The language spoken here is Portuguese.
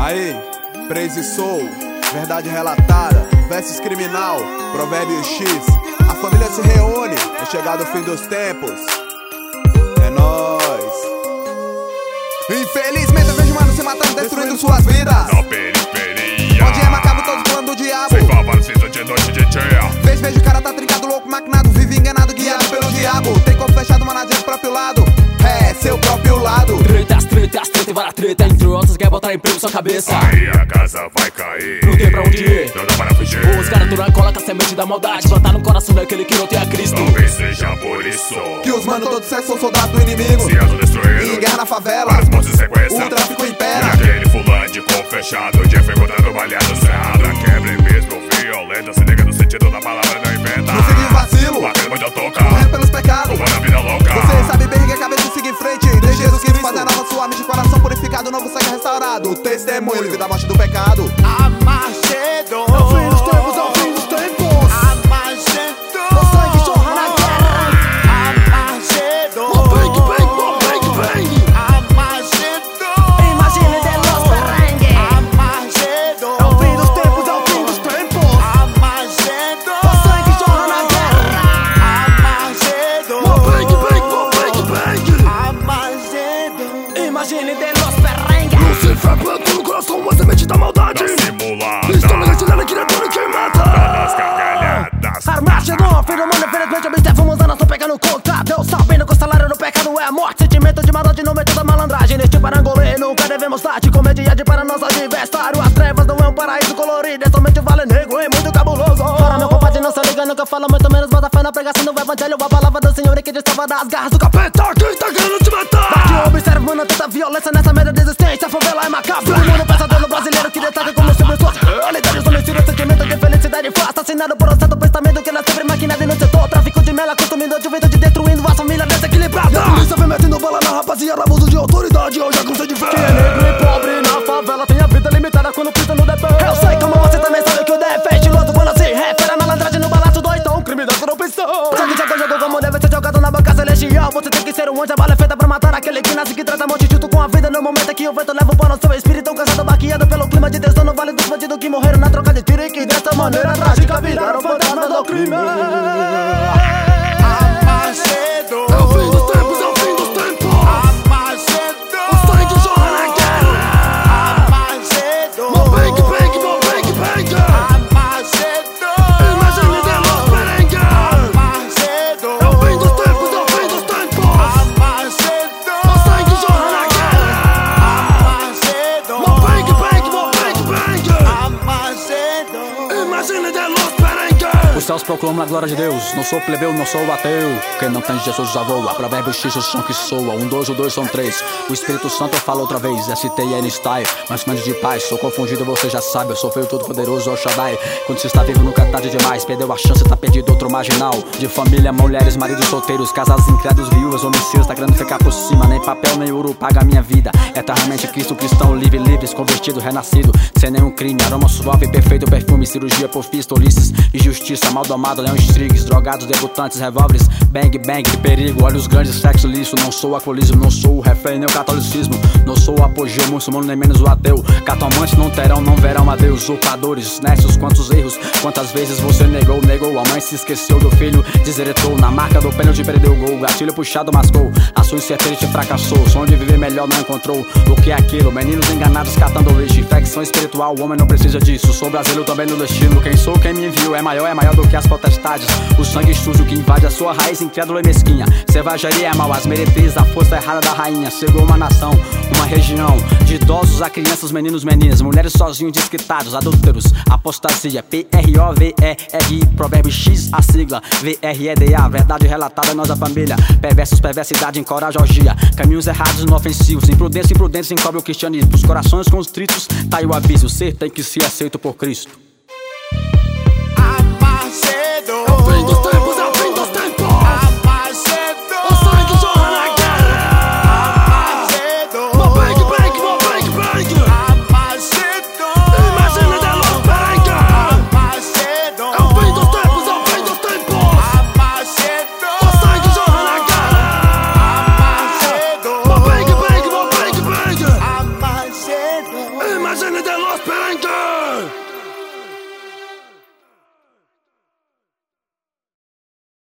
Aí, Praise Soul, verdade relatada, versos criminal, provérbio X. A família se reúne, é chegado o fim dos tempos. É nóis. Infelizmente eu vejo mano se matando, destruindo suas vidas. Na periferia, onde é macabro todos plano do diabo. sem favorecido de noite e de dia. Vejo o cara tá trincado, louco, maquinado, vive enganado, guiado pelo diabo. Tem corpo fechado, mano, do próprio lado. É, seu próprio lado. Tretas e várias treta. Entre outros quer botar emprego na sua cabeça. Aí a casa vai cair, Não tem pra onde ir. não dá para fugir. Os caras turam cola com a semente da maldade. Plantar no coração daquele que não tem a Cristo. Talvez seja por isso Que os mano todos são soldados do inimigo. se autodestruído, Em guerra na favela, vários mortos e sequestram. o tráfico E impera. aquele fulano de corpo fechado, de foi encontrado malhado, cerrado. A quebra é mesmo violenta, se liga no sentido da palavra, não inventa. Não segue o vacilo, Batendo onde eu toca, correndo pelos pecados. roubando a vida louca. Você sabe bem que a cabeça siga em frente. Deixe Jesus Cristo fazer nova sua mente, coração purificado, novo sangue restaurado. O testemunho livre da morte do pecado. Armagedon, É o fim dos tempos, é o fim dos tempos. Armagedon, O sangue jorra na guerra. Armagedon, Bang, bang, bang. Armagedon, Imagine de los perrengues. Armagedon, É o fim dos tempos, é o fim dos tempos. Armagedon, O sangue jorra na guerra. Armagedon, Bang, bang. Armagedon. Imagine de los perrengues. Lucifer plantou no coração uma semente da maldade. Na simulada, Estou legalizando a criatura que mata. das gargalhadas. Armagedon, filho humano, infelizmente observamos a nação pegando conta. Deus sabendo que o salário do pecado é a morte. Sentimento de maldade no meio da malandragem. Neste parangolê nunca devemos dar de comediante para nosso adversário. As trevas não é um paraíso colorido, é somente vale negro e muito cabuloso. Para meu compadre não se liga no que eu falo, muito menos bota fé na pregação do evangelho. A palavra do Senhor é que te salva das garras do capeta que tá querendo te matar. Daqui observa, mano, tanta violência nessa merda de existência. A favela é macabra. O mundo pesadelo brasileiro que destaca como sempre suas realidades. Homicídio, sentimento de felicidade foi assassinado por um certo pensamento que ela sempre maquinado no setor. Tráfico de mela, consumindo a juventude, destruindo a família desequilibrada. E a polícia vem metendo bala na rapaziada, abuso de autoridade, eu já cansei de ver. Quem é negro e pobre na favela tem a vida limitada quando pisa no DP. Eu sei como você também sabe que o DF é estiloso quando se refere a malandragem no balaço do então, crime da corrupção. Sangue joga como deve ser jogado na banca celestial. Você tem que ser um anjo, a bala é feita pra matar aquele que nasce, que trata a morte junto com a vida. No momento que o vento leva o pano ao seu espírito, cansado, baqueado pelo clima de tensão no vale dos bandidos que morreram na troca de tiro e que dessa maneira trágica viraram fantasmas do crime. Armagedon, É o fim dos tempos, é o fim dos tempos. Armagedon, O sangue jorra na guerra. Armagedon, Bang, bang. Armagedon, Imagine de los merengues. Armagedon, É o fim dos tempos, é o fim dos tempos. Armagedon, O sangue jorra na guerra. Armagedon, Bang. Armagedon. Imagine de los merengues. Os céus proclamam a glória de Deus. Não sou plebeu, não sou ateu. Quem não tem Jesus já voa. Provérbio X, o som que soa. 1, 2, o 2 são 3. O Espírito Santo eu falo outra vez. STN style, mas mande de paz. Sou confundido, você já sabe. Eu sou feio, todo poderoso, Oxadai. Quando se está vivo nunca é tarde demais. Perdeu a chance, tá perdido outro marginal. De família, mulheres, maridos solteiros, casais incrédulos, viúvas, homicídios. Tá querendo ficar por cima. Nem papel, nem ouro paga a minha vida. Eternamente Cristo cristão, livres, convertido, renascido. Sem nenhum crime, aroma suave, perfeito perfume. Cirurgia por fiz, tolices, injustiça, mal domado, leões trigues, drogados, debutantes, revólveres, bang, de perigo, olhos grandes, sexo liso. Não sou alcoolismo, não sou o refém, nem o catolicismo. Não sou o apogeu muçulmano, nem menos o ateu. Catomantes não terão, não verão a Deus. Usurpadores, nessos, quantos erros, quantas vezes você negou. A mãe se esqueceu do filho, deseretou. Na marca do pênalti perdeu o gol, gatilho puxado mascou. A sua incerteza fracassou, sonho de viver melhor não encontrou. O que é aquilo? Meninos enganados catando lixo. Infecção espiritual, o homem não precisa disso. Sou brasileiro também no destino. Quem sou, quem me enviou é maior do que as potestades. O sangue sujo que invade a sua raiz, incrédulo e mesquinha. Selvageria é mal, as meretrizes, a força errada da rainha. Chegou uma nação, uma região, de idosos a crianças, meninos, meninas, mulheres sozinhos, desquitados, adúlteros, apostasia, PROVERI, provérbio X, a sigla, VREDA, verdade relatada, nossa família. Perversos, perversidade, encoraja orgia. Caminhos errados, inofensivos, imprudentes, encobre o cristianismo. Os corações constritos, tá aí o aviso, ser tem que ser aceito por Cristo. Armagedon, É o fim dos tempos.